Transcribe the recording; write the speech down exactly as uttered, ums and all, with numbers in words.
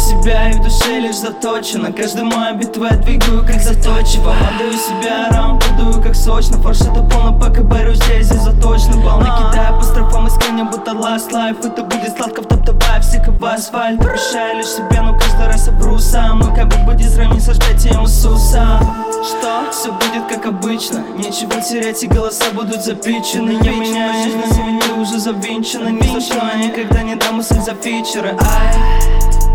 себя и в душе лишь заточено. Каждый мой бит я двигаю как заточиво. Отдаю себя раунд, подую как сочно. Фарш это полно, пока борю здесь и заточно. Волны кидаю по строфам искренне, будто last life. Это будет сладко втоптывая всех в асфальт. Обещаю лишь себе, но каждый раз я вру сам. Ну как бы будет сравнить со сжатием Иисуса. Что? Все будет как обычно. Нечего терять и голоса будут запичены. Я меняю жизнь, на свинью уже завинчена. Ни за что я никогда не дам мысль за фичеры. Ай.